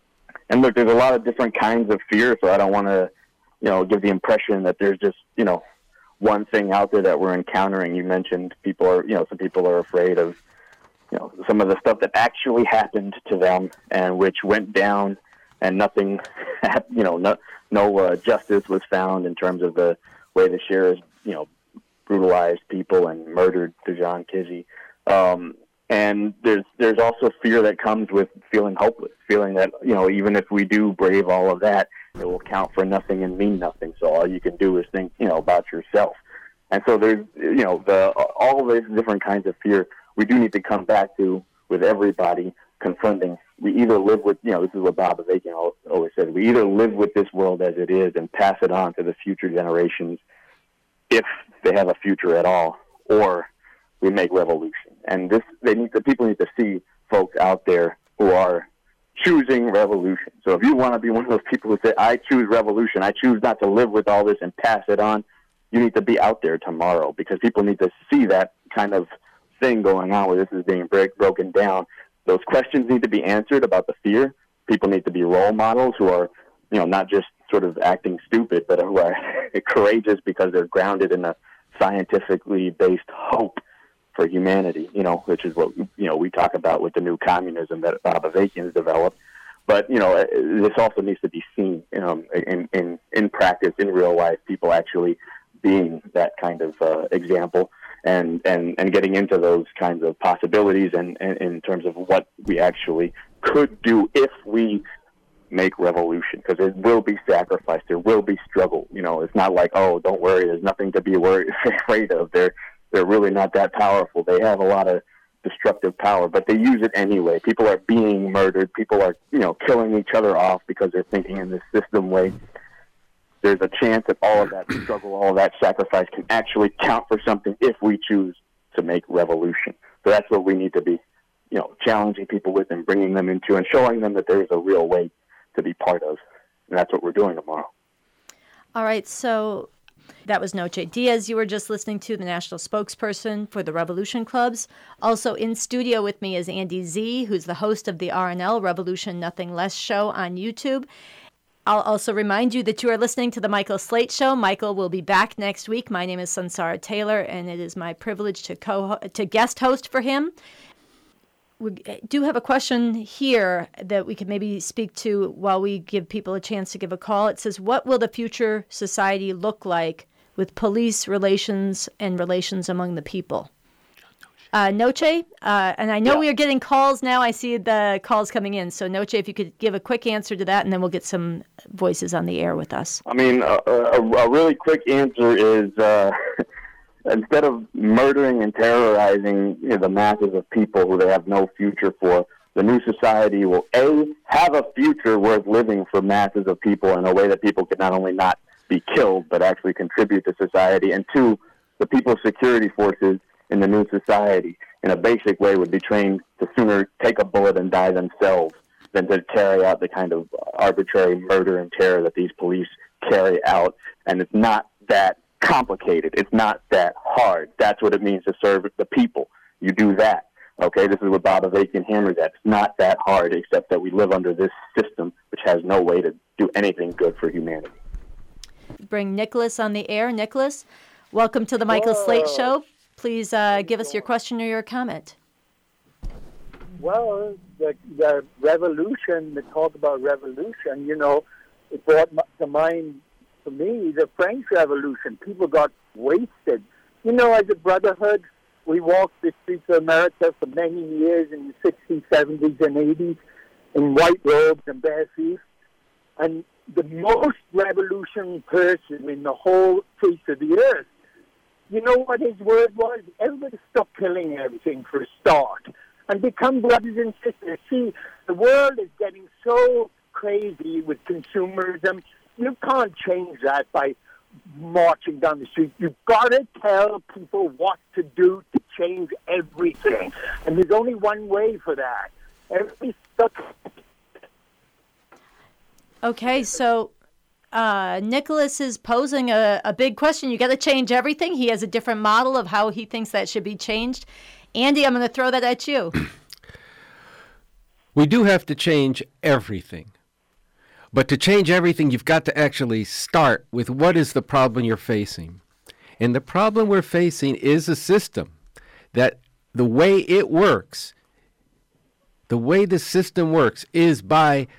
And look, there's a lot of different kinds of fear, so I don't want to, you know, give the impression that there's just, you know, one thing out there that we're encountering. You mentioned people are, you know, some people are afraid of, you know, some of the stuff that actually happened to them and which went down and nothing, you know, no, no uh, justice was found in terms of the way the sheriffs, you know, brutalized people and murdered Dejan Kizzy. Um, and there's there's also fear that comes with feeling hopeless, feeling that, you know, even if we do brave all of that, it will count for nothing and mean nothing. So all you can do is think, you know, about yourself. And so there's, you know, the all of these different kinds of fear we do need to come back to with everybody confronting. We either live with, you know, this is what Bob Avakian always said, we either live with this world as it is and pass it on to the future generations if they have a future at all, or we make revolution. And this, they need to, people need to see folks out there who are choosing revolution. So if you want to be one of those people who say, I choose revolution, I choose not to live with all this and pass it on, you need to be out there tomorrow, because people need to see that kind of thing going on where this is being break, broken down. Those questions need to be answered about the fear. People need to be role models who are, you know, not just sort of acting stupid, but who are courageous because they're grounded in a scientifically based hope for humanity, you know, which is what, you know, we talk about with the new communism that Bob Avakian has developed. But, you know, this also needs to be seen, you know, in, in, in practice, in real life, people actually being that kind of uh, example and, and, and getting into those kinds of possibilities and, and in terms of what we actually could do if we make revolution, because there will be sacrifice, there will be struggle. You know, it's not like, oh, don't worry, there's nothing to be worried, afraid of. They're, they're really not that powerful. They have a lot of destructive power, but they use it anyway. People are being murdered. People are, you know, killing each other off because they're thinking in this system way. There's a chance that all of that struggle, all of that sacrifice can actually count for something if we choose to make revolution. So that's what we need to be, you know, challenging people with and bringing them into and showing them that there is a real way to be part of. And that's what we're doing tomorrow. All right, so that was Noche Diaz. You were just listening to, the national spokesperson for the Revolution Clubs. Also in studio with me is Andy Z, who's the host of the R N L, Revolution Nothing Less show on YouTube. I'll also remind you that you are listening to The Michael Slate Show. Michael will be back next week. My name is Sansara Taylor, and it is my privilege to co to guest host for him. We do have a question here that we could maybe speak to while we give people a chance to give a call. It says, what will the future society look like with police relations and relations among the people? Uh, Noche, uh, and I know yeah. we are getting calls now. I see the calls coming in. So, Noche, if you could give a quick answer to that, and then we'll get some voices on the air with us. I mean, a, a, a really quick answer is uh, instead of murdering and terrorizing, you know, the masses of people who they have no future for, the new society will, A, have a future worth living for masses of people in a way that people can not only not be killed, but actually contribute to society. And two, the people's security forces in the new society, in a basic way, would be trained to sooner take a bullet and die themselves than to carry out the kind of arbitrary murder and terror that these police carry out. And it's not that complicated. It's not that hard. That's what it means to serve the people. You do that. Okay, this is what Bob Avakian hammers at. It's not that hard, except that we live under this system, which has no way to do anything good for humanity. Bring Nicholas on the air. Nicholas, welcome to the Michael Whoa. Slate Show. Please uh, give us your question or your comment. Well, the, the revolution, the talk about revolution, you know, it brought to mind, for me, the French Revolution. People got wasted. You know, as a brotherhood, we walked the streets of America for many years in the sixties, seventies, and eighties in white robes and bare feet. And the most revolutionary person in the whole face of the earth, you know what his word was? Everybody stop killing everything for a start and become brothers and sisters. See, the world is getting so crazy with consumerism. You can't change that by marching down the street. You've got to tell people what to do to change everything. And there's only one way for that. Everybody's stuck. Okay, so uh, Nicholas is posing a, a big question. You got to change everything. He has a different model of how he thinks that should be changed. Andy, I'm going to throw that at you. We do have to change everything. But to change everything, you've got to actually start with what is the problem you're facing. And the problem we're facing is a system that the way it works, the way the system works is by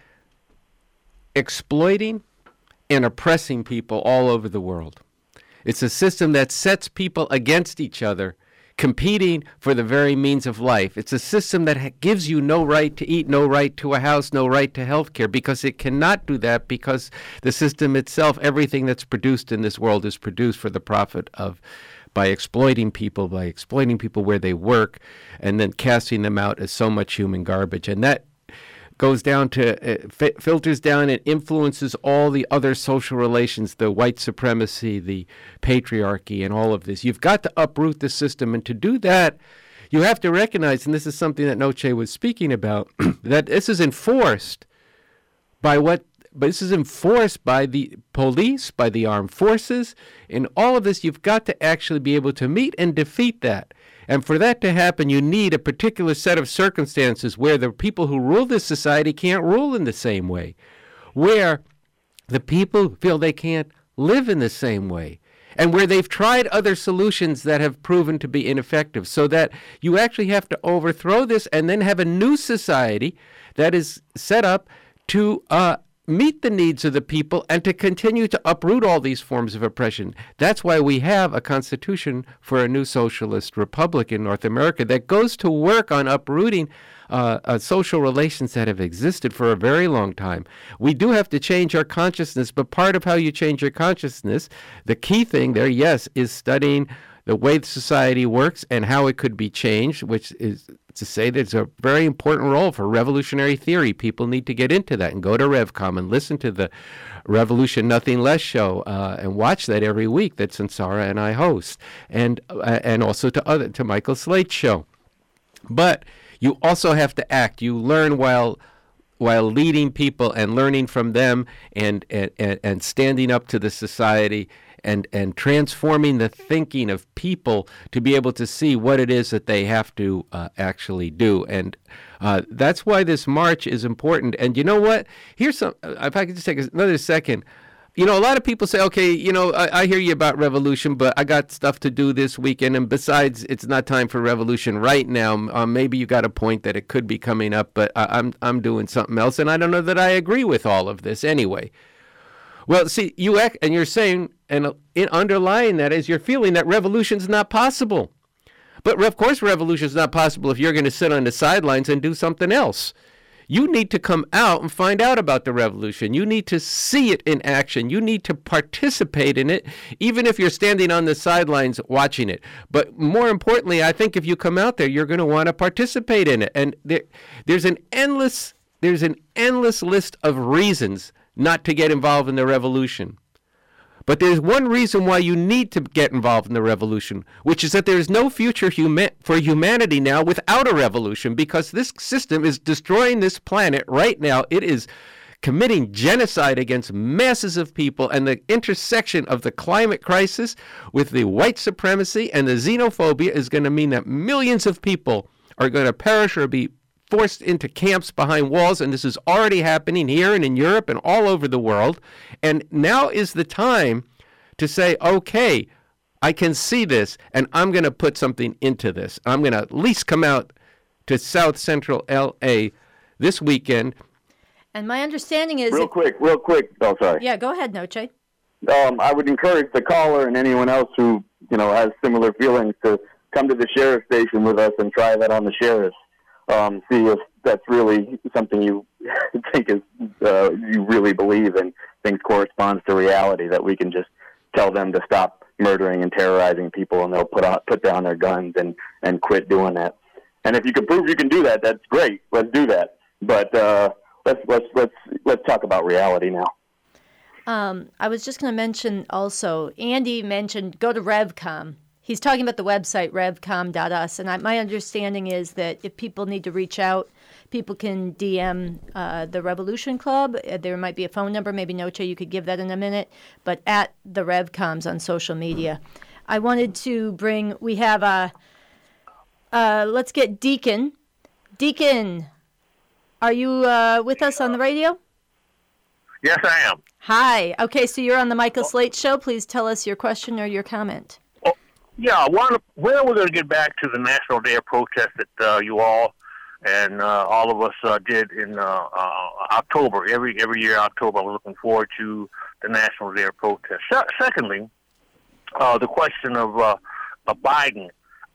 exploiting and oppressing people all over the world. It's a system that sets people against each other, competing for the very means of life. It's a system that ha- gives you no right to eat, no right to a house, no right to health care, because it cannot do that, because the system itself, everything that's produced in this world is produced for the profit of, by exploiting people, by exploiting people where they work, and then casting them out as so much human garbage. And that goes down to, uh, f- filters down and influences all the other social relations, the white supremacy, the patriarchy, and all of this. You've got to uproot the system. And to do that, you have to recognize, and this is something that Noche was speaking about, that this is enforced by what, but this is enforced by the police, by the armed forces. In all of this, you've got to actually be able to meet and defeat that. And for that to happen, you need a particular set of circumstances where the people who rule this society can't rule in the same way, where the people feel they can't live in the same way, and where they've tried other solutions that have proven to be ineffective, so that you actually have to overthrow this and then have a new society that is set up to uh, meet the needs of the people and to continue to uproot all these forms of oppression. That's why we have a constitution for a new socialist republic in North America that goes to work on uprooting uh, uh, social relations that have existed for a very long time. We do have to change our consciousness, but part of how you change your consciousness, the key thing there, yes, is studying the way society works and how it could be changed, which is to say there's a very important role for revolutionary theory. People need to get into that and go to RevCom and listen to the Revolution Nothing Less show uh, and watch that every week that Sansara and I host, and uh, and also to other to Michael Slate's show. But you also have to act. You learn while while leading people and learning from them and and, and standing up to the society and, and transforming the thinking of people to be able to see what it is that they have to uh, actually do. And uh, that's why this march is important. And you know what? Here's some, if I could just take another second. You know, a lot of people say, okay, you know, I, I hear you about revolution, but I got stuff to do this weekend. And besides, it's not time for revolution right now. Um, maybe you got a point that it could be coming up, but I, I'm I'm doing something else. And I don't know that I agree with all of this anyway. Well, see, you act, and you're saying, and in underlying that is you're feeling that revolution's not possible. But of course, revolution's not possible if you're going to sit on the sidelines and do something else. You need to come out and find out about the revolution. You need to see it in action. You need to participate in it, even if you're standing on the sidelines watching it. But more importantly, I think if you come out there, you're going to want to participate in it. And there, there's an endless, there's an endless list of reasons not to get involved in the revolution. But there's one reason why you need to get involved in the revolution, which is that there is no future huma- for humanity now without a revolution, because this system is destroying this planet right now. It is committing genocide against masses of people, and the intersection of the climate crisis with the white supremacy and the xenophobia is going to mean that millions of people are going to perish or be forced into camps behind walls, and this is already happening here and in Europe and all over the world. And now is the time to say, okay, I can see this, and I'm going to put something into this. I'm going to at least come out to South Central L A this weekend. And my understanding is... Real it, quick, real quick. Oh, sorry. Yeah, go ahead, Noche. Um, I would encourage the caller and anyone else who, you know, has similar feelings to come to the sheriff's station with us and try that on the sheriff's. Um, see if that's really something you think is, uh, you really believe and things corresponds to reality, that we can just tell them to stop murdering and terrorizing people and they'll put out, put down their guns and, and quit doing that. And if you can prove you can do that, that's great. Let's do that. But, uh, Let's let's let's let's talk about reality now. Um, I was just going to mention also, Andy mentioned go to RevCom. He's talking about the website revcom dot u s, and I, my understanding is that if people need to reach out, people can D M uh, the Revolution Club. Uh, there might be a phone number. Maybe Noche, you could give that in a minute. But at the RevComs on social media. I wanted to bring. We have a. Uh, let's get Deacon. Deacon. Are you uh, with us on the radio? Yes, I am. Hi. Okay, so you're on the Michael Slate Show. Please tell us your question or your comment. Oh, yeah, one, when are we going to get back to the National Day of Protest that uh, you all and uh, all of us uh, did in uh, uh, October? Every every year, October, I'm looking forward to the National Day of Protest. Se- secondly, uh, the question of, uh, of Biden.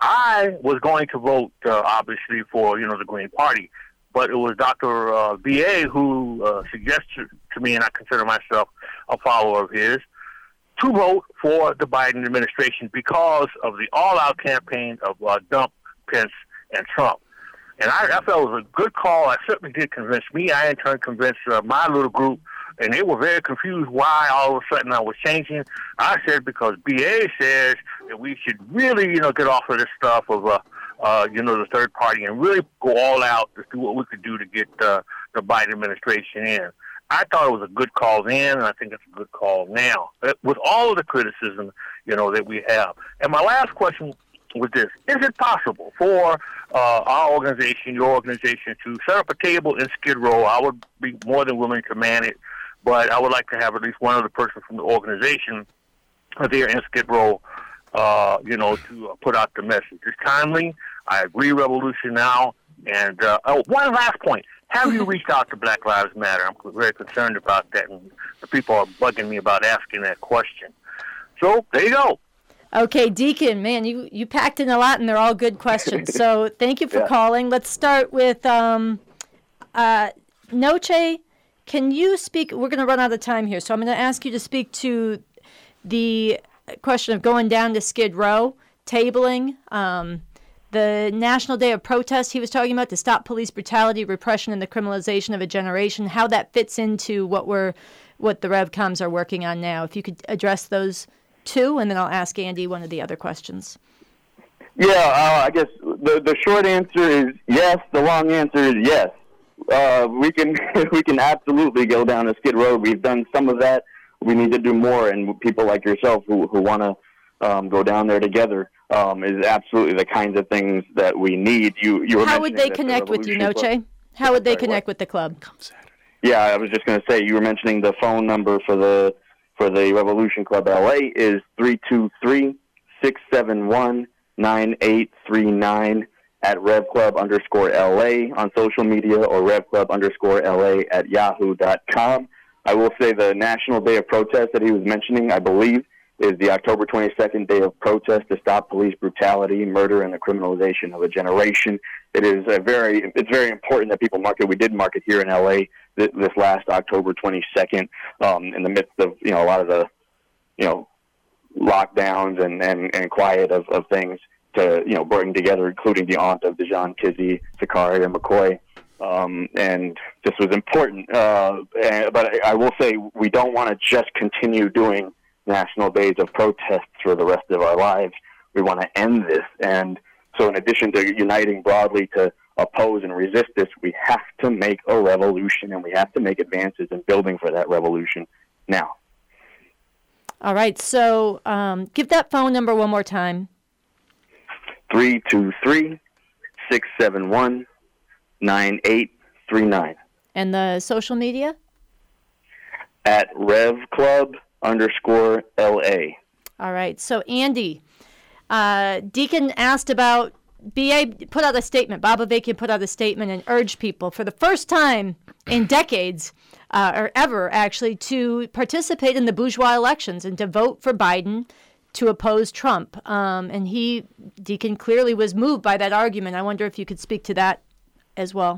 I was going to vote, uh, obviously, for, you know, the Green Party. But it was Doctor Uh, V A who uh, suggested to me, and I consider myself a follower of his, to vote for the Biden administration because of the all-out campaign of uh, dump Pence and Trump. And I, I felt it was a good call. I certainly did convince me. I, in turn, convinced uh, my little group, and they were very confused why all of a sudden I was changing. I said because B A says that we should really, you know, get off of this stuff of uh, Uh, you know, the third party and really go all out to see what we could do to get uh, the Biden administration in. I thought it was a good call then, and I think it's a good call now, with all of the criticism, you know, that we have. And my last question was this. Is it possible for uh, our organization, your organization, to set up a table in Skid Row? I would be more than willing to man it, but I would like to have at least one other person from the organization there in Skid Row, uh, you know, to uh, put out the message. It's timely. I agree, revolution now. And uh, oh, one last point. Have you reached out to Black Lives Matter? I'm very concerned about that, and the people are bugging me about asking that question. So there you go. Okay, Deacon, man, you, you packed in a lot, and they're all good questions. So thank you for yeah. calling. Let's start with um, uh, Noche. Can you speak? We're going to run out of time here, so I'm going to ask you to speak to the question of going down to Skid Row, tabling, um, the National Day of Protest he was talking about to stop police brutality, repression, and the criminalization of a generation, how that fits into what we're, what the RevComs are working on now. If you could address those two, and then I'll ask Andy one of the other questions. Yeah, uh, I guess the the short answer is yes. The long answer is yes. Uh, we can we can absolutely go down to Skid Row. We've done some of that. We need to do more, and people like yourself who who want to um, go down there together um, is absolutely the kinds of things that we need. You you were How would they connect the with you, Noche? Club, How would they sorry, connect what? with the club? Come Saturday. Yeah, I was just going to say, you were mentioning the phone number for the for the Revolution Club L A is three two three, six seven one, nine eight three nine at RevClub underscore L A on social media, or RevClub underscore L A at yahoo dot com. I will say the National Day of Protest that he was mentioning, I believe, is the October twenty-second Day of Protest to stop police brutality, murder, and the criminalization of a generation. It is a very, it's very important that people mark it. We did mark it here in L A this, this last October twenty-second, um, in the midst of, you know, a lot of the, you know, lockdowns and, and, and quiet of, of things to, you know, bring together, including the aunt of DeJohn Kizzy, Zakaria McCoy. Um, and this was important. Uh, and, but I, I will say we don't want to just continue doing national days of protests for the rest of our lives. We want to end this. And so in addition to uniting broadly to oppose and resist this, we have to make a revolution, and we have to make advances in building for that revolution now. All right, so um, give that phone number one more time. three two three, six seven one, nine eight three nine. And the social media? At Rev Club underscore L A. All right. So, Andy, uh, Deacon asked about, B A put out a statement, Bob Avakian put out a statement and urged people for the first time in decades, uh, or ever actually, to participate in the bourgeois elections and to vote for Biden to oppose Trump. Um, and he, Deacon, clearly was moved by that argument. I wonder if you could speak to that as well.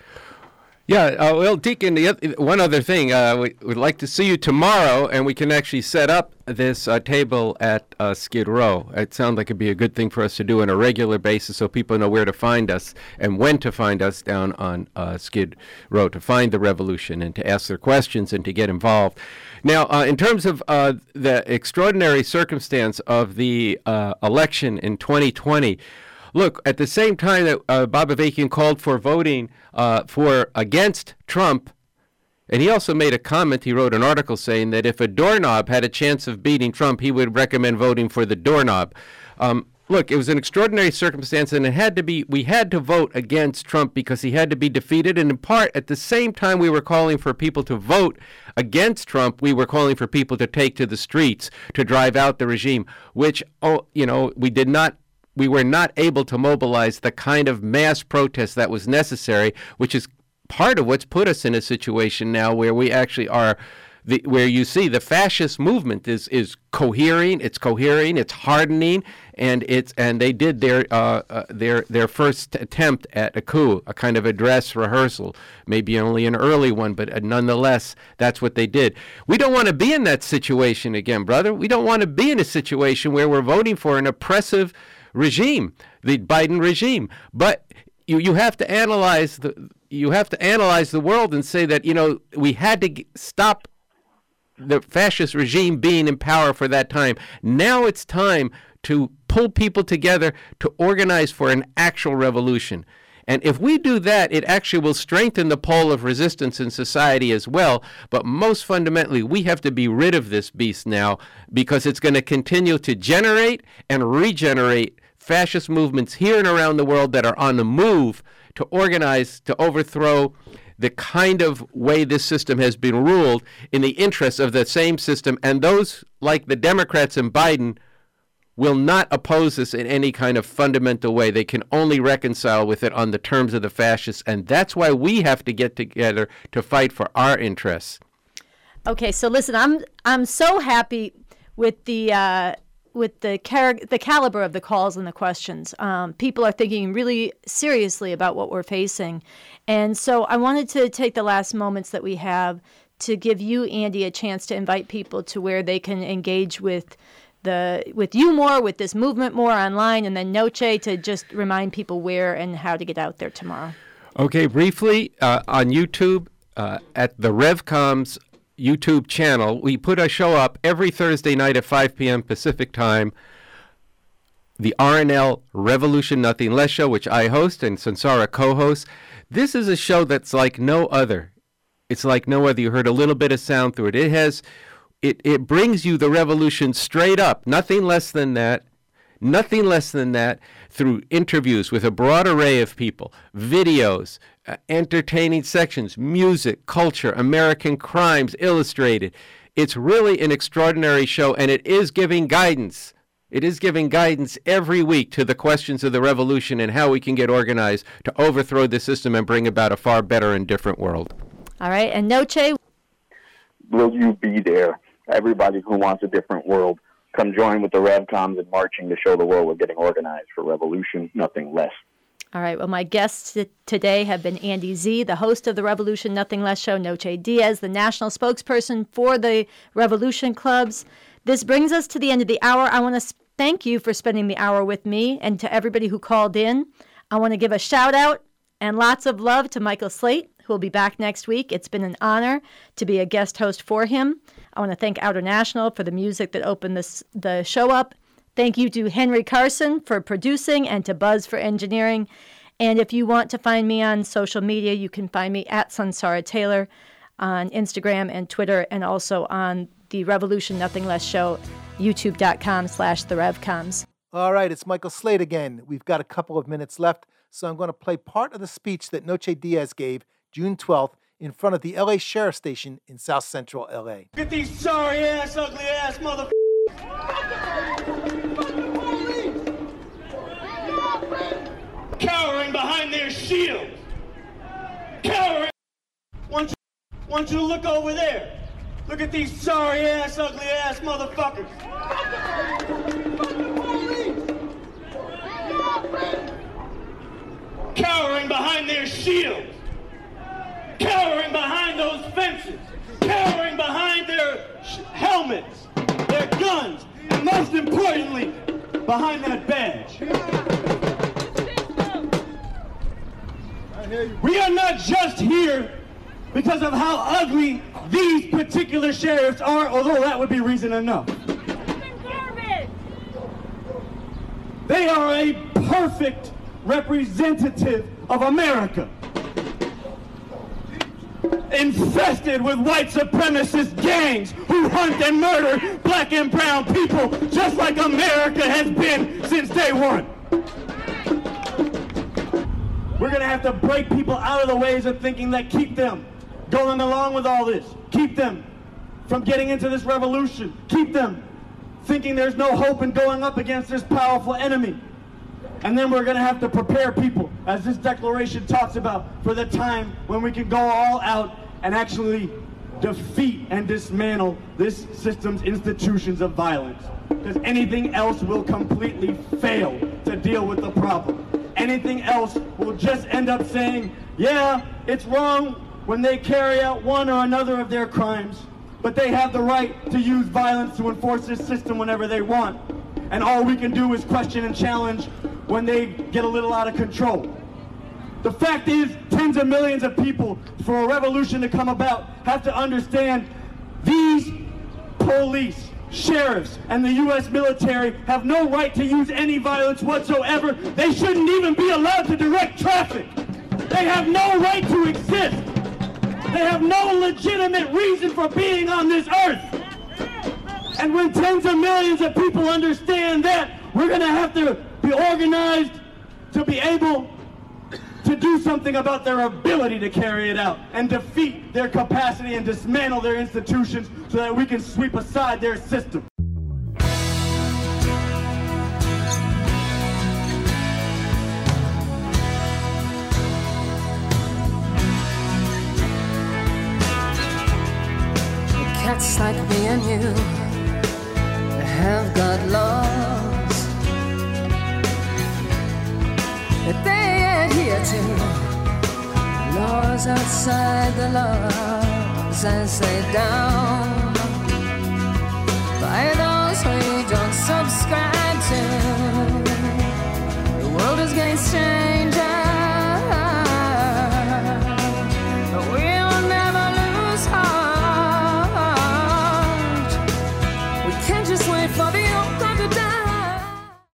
Yeah, uh, well, Deacon, the other, one other thing, uh, we would like to see you tomorrow, and we can actually set up this uh, table at uh, Skid Row. It sounds like it'd be a good thing for us to do on a regular basis so people know where to find us and when to find us down on uh, Skid Row to find the revolution and to ask their questions and to get involved. Now, uh, in terms of uh, the extraordinary circumstance of the uh, election in twenty twenty, look, at the same time that uh, Bob Avakian called for voting uh, for against Trump, and he also made a comment, he wrote an article saying that if a doorknob had a chance of beating Trump, he would recommend voting for the doorknob. Um, look, it was an extraordinary circumstance, and it had to be, we had to vote against Trump because he had to be defeated, and in part, at the same time we were calling for people to vote against Trump, we were calling for people to take to the streets to drive out the regime, which, oh, you know, we did not We were not able to mobilize the kind of mass protest that was necessary, which is part of what's put us in a situation now where we actually are, the, where you see the fascist movement is is cohering, it's cohering, it's hardening, and it's and they did their uh, uh, their their first attempt at a coup, a kind of a dress rehearsal, maybe only an early one, but uh, nonetheless, that's what they did. We don't want to be in that situation again, brother. We don't want to be in a situation where we're voting for an oppressive regime, the Biden regime. But you you have to analyze the you have to analyze the world and say that, you know, we had to g- stop the fascist regime being in power for that time. Now it's time to pull people together to organize for an actual revolution. And if we do that, it actually will strengthen the pole of resistance in society as well. But most fundamentally, we have to be rid of this beast now because it's going to continue to generate and regenerate fascist movements here and around the world that are on the move to organize, to overthrow the kind of way this system has been ruled in the interests of the same system. And those, like the Democrats and Biden, will not oppose this in any kind of fundamental way. They can only reconcile with it on the terms of the fascists. And that's why we have to get together to fight for our interests. Okay, so listen, I'm I'm so happy with the uh, with the car- the caliber of the calls and the questions. Um, people are thinking really seriously about what we're facing. And so I wanted to take the last moments that we have to give you, Andy, a chance to invite people to where they can engage with the with you more, with this movement more online, and then Noche to just remind people where and how to get out there tomorrow. Okay, briefly, uh, on YouTube, uh, at the RevComs YouTube channel, we put a show up every Thursday night at five p.m. Pacific time, the R N L Revolution Nothing Less show, which I host and Sansara co-hosts. This is a show that's like no other. It's like no other. You heard a little bit of sound through it. It has, it, it brings you the revolution straight up, nothing less than that. Nothing less than that, through interviews with a broad array of people, videos, uh, entertaining sections, music, culture, American crimes illustrated. It's really an extraordinary show, and it is giving guidance. It is giving guidance every week to the questions of the revolution and how we can get organized to overthrow the system and bring about a far better and different world. All right, and Noche? Will you be there? Everybody who wants a different world, come join with the RevComs and marching to show the world we're getting organized for revolution, nothing less. All right. Well, my guests t- today have been Andy Z., the host of the Revolution Nothing Less show, Noche Diaz, the national spokesperson for the Revolution Clubs. This brings us to the end of the hour. I want to thank you for spending the hour with me, and to everybody who called in. I want to give a shout out and lots of love to Michael Slate, who will be back next week. It's been an honor to be a guest host for him. I want to thank Outer National for the music that opened this, the show up. Thank you to Henry Carson for producing and to Buzz for engineering. And if you want to find me on social media, you can find me at Sunsara Taylor on Instagram and Twitter, and also on the Revolution Nothing Less show, youtube.com slash the RevComs. All right, it's Michael Slate again. We've got a couple of minutes left, so I'm going to play part of the speech that Noche Diaz gave June twelfth in front of the L A Sheriff Station in South Central L A. Get these sorry-ass, ugly-ass motherfuckers. Cowering behind their shields. Cowering. Want you, want you to look over there. Look at these sorry-ass, ugly-ass motherfuckers. Cowering behind their shields. Cowering behind those fences. Cowering behind their sh- helmets, their guns, and most importantly, behind that badge. We are not just here because of how ugly these particular sheriffs are, although that would be reason enough. They are a perfect representative of America. Infested with white supremacist gangs who hunt and murder black and brown people just like America has been since day one. We're going to have to break people out of the ways of thinking that keep them going along with all this. Keep them from getting into this revolution. Keep them thinking there's no hope in going up against this powerful enemy. And then we're going to have to prepare people, as this declaration talks about, for the time when we can go all out and actually defeat and dismantle this system's institutions of violence. Because anything else will completely fail to deal with the problem. Anything else will just end up saying, yeah, it's wrong when they carry out one or another of their crimes, but they have the right to use violence to enforce this system whenever they want. And all we can do is question and challenge when they get a little out of control. The fact is, tens of millions of people, for a revolution to come about, have to understand these police, sheriffs, and the U S military have no right to use any violence whatsoever. They shouldn't even be allowed to direct traffic. They have no right to exist. They have no legitimate reason for being on this earth. And when tens of millions of people understand that, we're going to have to be organized to be able to do something about their ability to carry it out and defeat their capacity and dismantle their institutions so that we can sweep aside their system. Cats like me and you have got laws that they adhere to, laws outside the laws as laid down by those who